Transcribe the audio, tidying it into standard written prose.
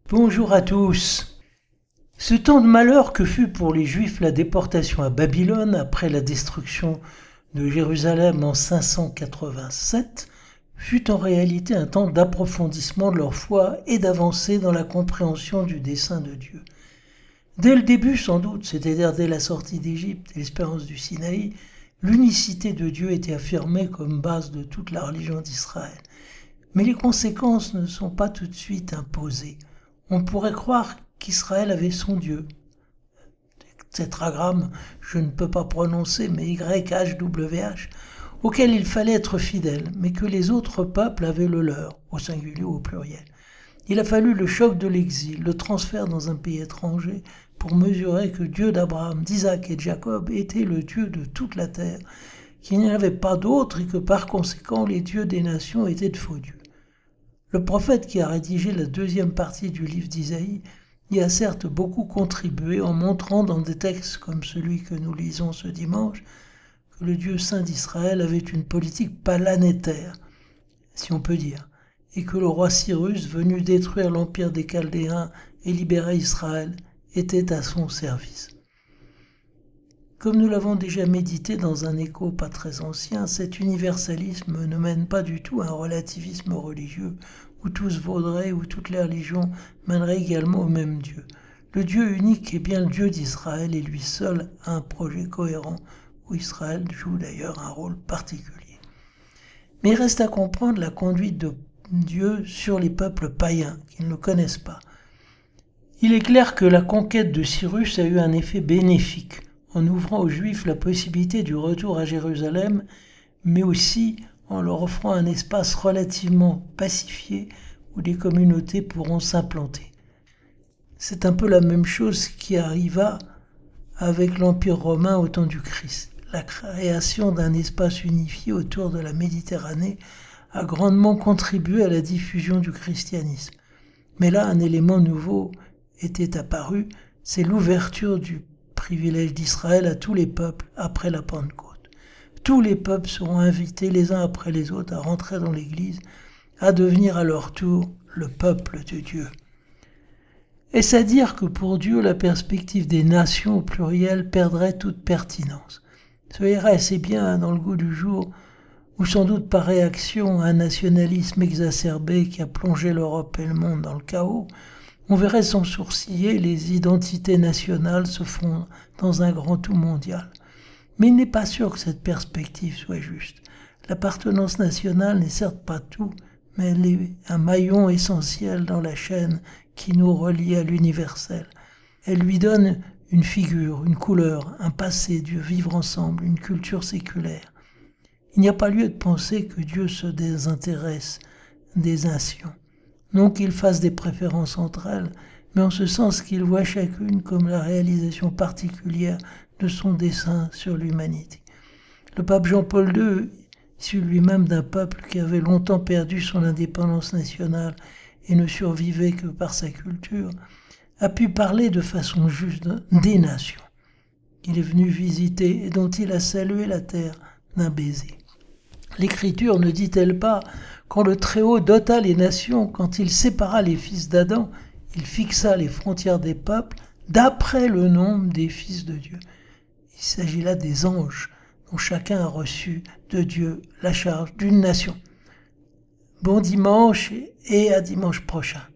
Bonjour à tous. Ce temps de malheur que fut pour les Juifs la déportation à Babylone après la destruction de Jérusalem en 587 fut en réalité un temps d'approfondissement de leur foi et d'avancée dans la compréhension du dessein de Dieu. Dès le début, sans doute, c'est-à-dire dès la sortie d'Égypte et l'expérience du Sinaï, l'unicité de Dieu était affirmée comme base de toute la religion d'Israël. Mais les conséquences ne sont pas tout de suite imposées. On pourrait croire qu'Israël avait son Dieu. Tétragramme, je ne peux pas prononcer, mais YHWH, auquel il fallait être fidèle, mais que les autres peuples avaient le leur, au singulier ou au pluriel. Il a fallu le choc de l'exil, le transfert dans un pays étranger, pour mesurer que Dieu d'Abraham, d'Isaac et de Jacob était le Dieu de toute la terre, qu'il n'y en avait pas d'autre et que par conséquent les dieux des nations étaient de faux dieux. Le prophète qui a rédigé la deuxième partie du livre d'Isaïe y a certes beaucoup contribué en montrant dans des textes comme celui que nous lisons ce dimanche que le Dieu saint d'Israël avait une politique planétaire, si on peut dire, et que le roi Cyrus, venu détruire l'empire des Chaldéens et libérer Israël, était à son service. Comme nous l'avons déjà médité dans un écho pas très ancien, cet universalisme ne mène pas du tout à un relativisme religieux où tous vaudraient, où toutes les religions mèneraient également au même Dieu. Le Dieu unique est bien le Dieu d'Israël et lui seul a un projet cohérent où Israël joue d'ailleurs un rôle particulier. Mais il reste à comprendre la conduite de Dieu sur les peuples païens qui ne le connaissent pas. Il est clair que la conquête de Cyrus a eu un effet bénéfique en ouvrant aux Juifs la possibilité du retour à Jérusalem, mais aussi en leur offrant un espace relativement pacifié où des communautés pourront s'implanter. C'est un peu la même chose qui arriva avec l'Empire romain au temps du Christ. La création d'un espace unifié autour de la Méditerranée a grandement contribué à la diffusion du christianisme. Mais là, un élément nouveau était apparu, c'est l'ouverture du privilège d'Israël à tous les peuples après la Pentecôte. Tous les peuples seront invités les uns après les autres à rentrer dans l'Église, à devenir à leur tour le peuple de Dieu. Est-ce à dire que pour Dieu, la perspective des nations au pluriel perdrait toute pertinence? Ce irait assez bien dans le goût du jour, ou sans doute par réaction à un nationalisme exacerbé qui a plongé l'Europe et le monde dans le chaos, on verrait sans sourciller les identités nationales se fondre dans un grand tout mondial. Mais il n'est pas sûr que cette perspective soit juste. L'appartenance nationale n'est certes pas tout, mais elle est un maillon essentiel dans la chaîne qui nous relie à l'universel. Elle lui donne une figure, une couleur, un passé du vivre ensemble, une culture séculaire. Il n'y a pas lieu de penser que Dieu se désintéresse des nations. Non qu'il fasse des préférences entre elles, mais en ce sens qu'il voit chacune comme la réalisation particulière de son dessein sur l'humanité. Le pape Jean-Paul II, issu lui-même d'un peuple qui avait longtemps perdu son indépendance nationale et ne survivait que par sa culture, a pu parler de façon juste des nations qu'il est venu visiter et dont il a salué la terre d'un baiser. L'Écriture ne dit-elle pas quand le Très-Haut dota les nations, quand il sépara les fils d'Adam, il fixa les frontières des peuples d'après le nombre des fils de Dieu. Il s'agit là des anges, dont chacun a reçu de Dieu la charge d'une nation. Bon dimanche et à dimanche prochain.